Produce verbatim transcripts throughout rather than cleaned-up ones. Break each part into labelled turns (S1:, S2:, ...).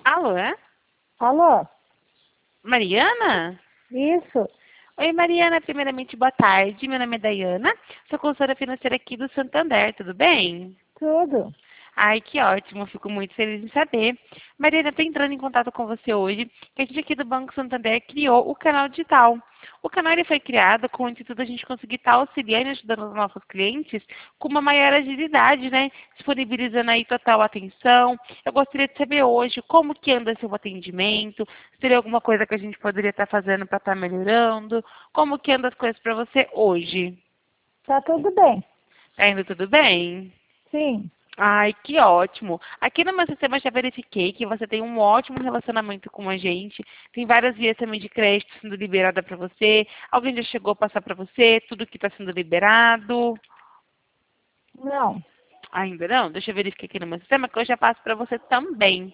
S1: Alô, é?
S2: Alô?
S1: Mariana?
S2: Isso.
S1: Oi, Mariana. Primeiramente, boa tarde. Meu nome é Dayana. Sou consultora financeira aqui do Santander. Tudo bem?
S2: Tudo.
S1: Ai, que ótimo. Fico muito feliz em saber. Mariana, estou entrando em contato com você hoje, que a gente aqui do Banco Santander criou o canal digital. O canal ele foi criado com o intuito da gente conseguir estar auxiliando e ajudando os nossos clientes com uma maior agilidade, né? Disponibilizando aí total atenção. Eu gostaria de saber hoje como que anda seu atendimento, se teria alguma coisa que a gente poderia estar fazendo para estar melhorando, como que anda as coisas para você hoje.
S2: Tá tudo bem.
S1: Tá indo tudo bem?
S2: Sim.
S1: Ai, que ótimo. Aqui no meu sistema eu já verifiquei que você tem um ótimo relacionamento com a gente. Tem várias vias também de crédito sendo liberada para você. Alguém já chegou a passar para você tudo que está sendo liberado?
S2: Não.
S1: Ainda não? Deixa eu verificar aqui no meu sistema que eu já passo para você também.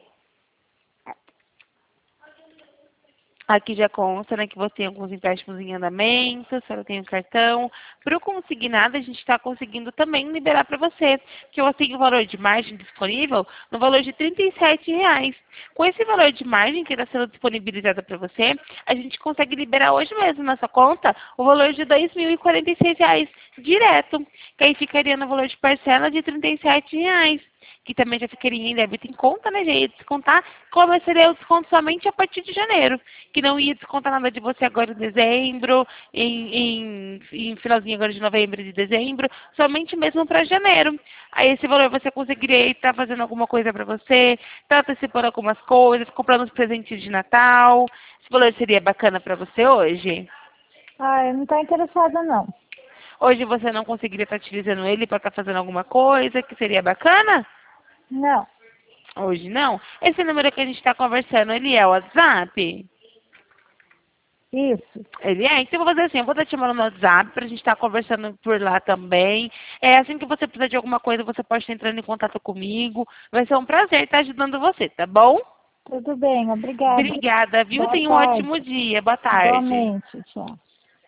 S1: Aqui já consta, né, que você tem alguns empréstimos em andamento, se ela tem um cartão. Para o consignado, a gente está conseguindo também liberar para você, que eu tenho o valor de margem disponível no valor de trinta e sete reais. Com esse valor de margem que está sendo disponibilizado para você, a gente consegue liberar hoje mesmo na sua conta o valor de dois mil e quarenta e seis reais direto, que aí ficaria no valor de parcela de trinta e sete reais. Que também já ficaria em débito em conta, né? Já ia descontar, começaria o desconto somente a partir de janeiro, que não ia descontar nada de você agora em dezembro, em, em, em finalzinho agora de novembro e de dezembro, somente mesmo para janeiro. Aí esse valor você conseguiria estar fazendo alguma coisa para você, estar antecipando algumas coisas, comprando os presentes de Natal. Esse valor seria bacana para você hoje?
S2: Ah, eu não tô interessada, não.
S1: Hoje você não conseguiria estar utilizando ele para estar fazendo alguma coisa que seria bacana?
S2: Não.
S1: Hoje não? Esse número que a gente está conversando, ele é o WhatsApp?
S2: Isso.
S1: Ele é? Então eu vou fazer assim, eu vou estar te chamando no WhatsApp para a gente estar conversando por lá também. É assim que você precisar de alguma coisa, você pode estar entrando em contato comigo. Vai ser um prazer estar ajudando você, tá bom?
S2: Tudo bem, obrigada.
S1: Obrigada, viu?
S2: Boa
S1: Tenha um
S2: tarde.
S1: ótimo dia. Boa tarde.
S2: Igualmente, tchau.